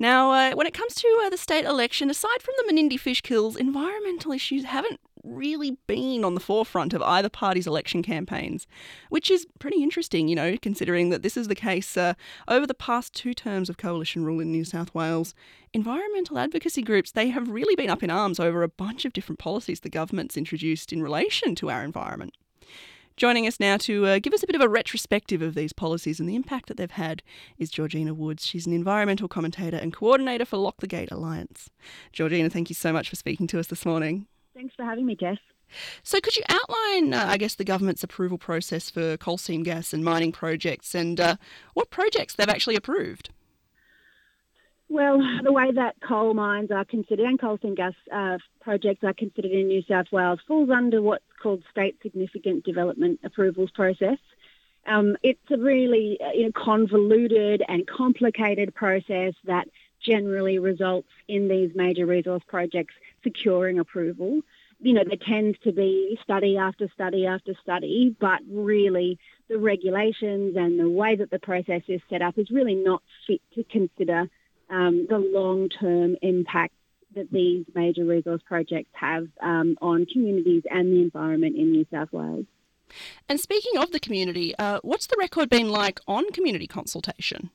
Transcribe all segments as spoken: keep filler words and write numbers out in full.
Now, uh, when it comes to uh, the state election, aside from the Menindee fish kills, environmental issues haven't really been on the forefront of either party's election campaigns, which is pretty interesting, you know, considering that this is the case uh, over the past two terms of coalition rule in New South Wales. Environmental advocacy groups, they have really been up in arms over a bunch of different policies the government's introduced in relation to our environment. Joining us now to uh, give us a bit of a retrospective of these policies and the impact that they've had is Georgina Woods. She's an environmental commentator and coordinator for Lock the Gate Alliance. Georgina, thank you so much for speaking to us this morning. Thanks for having me, Jess. So could you outline, uh, I guess, the government's approval process for coal seam gas and mining projects and uh, what projects they've actually approved? Well, the way that coal mines are considered and coal seam gas uh, projects are considered in New South Wales falls under what's called State Significant Development Approvals process. Um, it's a really uh, you know, convoluted and complicated process that generally results in these major resource projects securing approval. You know, there tends to be study after study after study, but really the regulations and the way that the process is set up is really not fit to consider um, the long-term impact that these major resource projects have um, on communities and the environment in New South Wales. And speaking of the community, uh, what's the record been like on community consultation?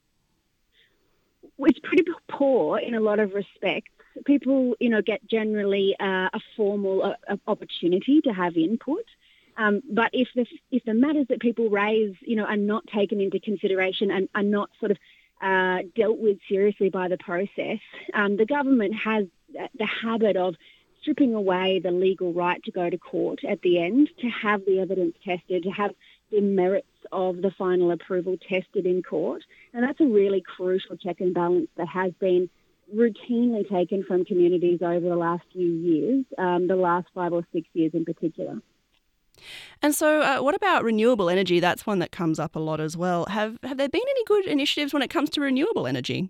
It's pretty poor in a lot of respects. People, you know, get generally uh, a formal uh, opportunity to have input. Um, but if the if the matters that people raise, you know, are not taken into consideration and are not sort of uh, dealt with seriously by the process, um, the government has the habit of stripping away the legal right to go to court at the end, to have the evidence tested, to have the merits of the final approval tested in court. And that's a really crucial check and balance that has been routinely taken from communities over the last few years, um, the last five or six years in particular. And so uh, what about renewable energy? That's one that comes up a lot as well. Have have there been any good initiatives when it comes to renewable energy?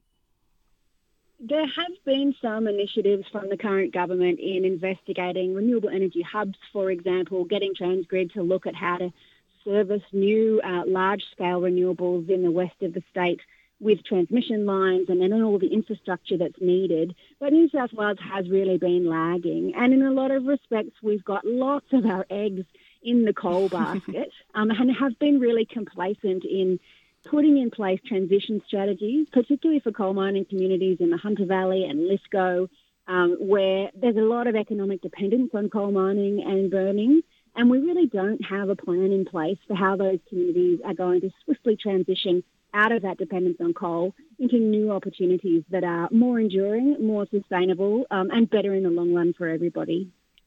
There have been some initiatives from the current government in investigating renewable energy hubs, for example, getting Transgrid to look at how to service new uh, large-scale renewables in the west of the state with transmission lines and then all the infrastructure that's needed. But New South Wales has really been lagging. And in a lot of respects, we've got lots of our eggs in the coal basket um, and have been really complacent in putting in place transition strategies, particularly for coal mining communities in the Hunter Valley and Lithgow, um, where there's a lot of economic dependence on coal mining and burning. And we really don't have a plan in place for how those communities are going to swiftly transition out of that dependence on coal into new opportunities that are more enduring, more sustainable, um, and better in the long run for everybody.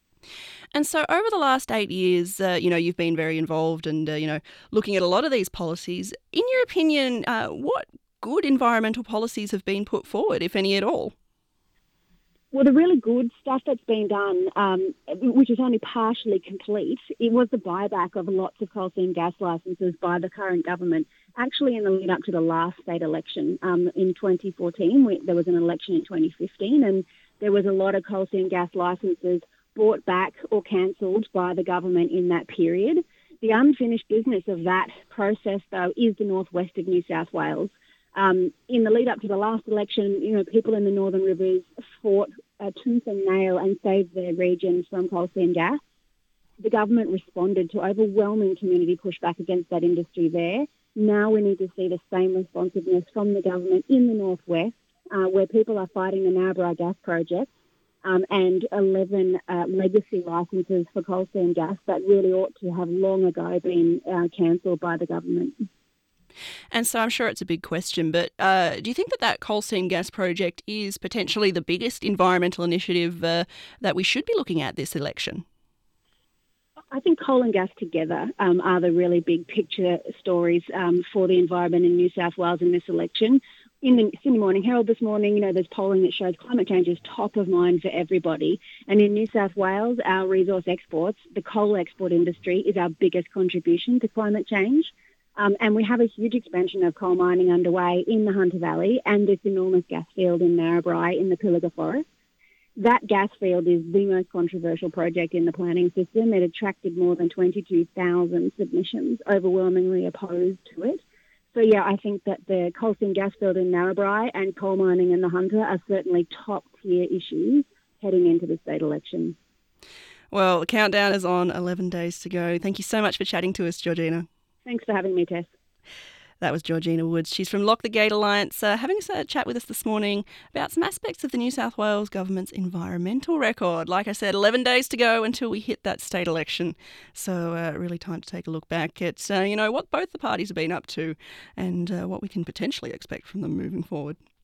And so over the last eight years, uh, you know, you've been very involved and, uh, you know, looking at a lot of these policies. In your opinion, uh, what good environmental policies have been put forward, if any at all? Well, the really good stuff that's been done, um, which is only partially complete, it was the buyback of lots of coal seam gas licences by the current government. Actually, in the lead up to the last state election um, in twenty fourteen, we, there was an election in twenty fifteen, and there was a lot of coal seam gas licences bought back or cancelled by the government in that period. The unfinished business of that process, though, is the northwest of New South Wales. Um, in the lead up to the last election, you know, people in the Northern Rivers fought uh, tooth and nail and saved their region from coal seam gas. The government responded to overwhelming community pushback against that industry there. Now we need to see the same responsiveness from the government in the northwest, uh, where people are fighting the Narrabri gas project um, and eleven uh, legacy licences for coal seam gas that really ought to have long ago been uh, cancelled by the government. And so I'm sure it's a big question, but uh, do you think that that coal seam gas project is potentially the biggest environmental initiative uh, that we should be looking at this election? I think coal and gas together um, are the really big picture stories um, for the environment in New South Wales in this election. In the Sydney Morning Herald this morning, you know, there's polling that shows climate change is top of mind for everybody. And in New South Wales, our resource exports, the coal export industry is our biggest contribution to climate change. Um, and we have a huge expansion of coal mining underway in the Hunter Valley and this enormous gas field in Narrabri in the Pilliga Forest. That gas field is the most controversial project in the planning system. It attracted more than twenty-two thousand submissions, overwhelmingly opposed to it. So, yeah, I think that the coal seam gas field in Narrabri and coal mining in the Hunter are certainly top-tier issues heading into the state election. Well, the countdown is on, eleven days to go. Thank you so much for chatting to us, Georgina. Thanks for having me, Tess. That was Georgina Woods. She's from Lock the Gate Alliance, uh, having a chat with us this morning about some aspects of the New South Wales government's environmental record. Like I said, eleven days to go until we hit that state election. So uh, really time to take a look back at, uh, you know, what both the parties have been up to and uh, what we can potentially expect from them moving forward.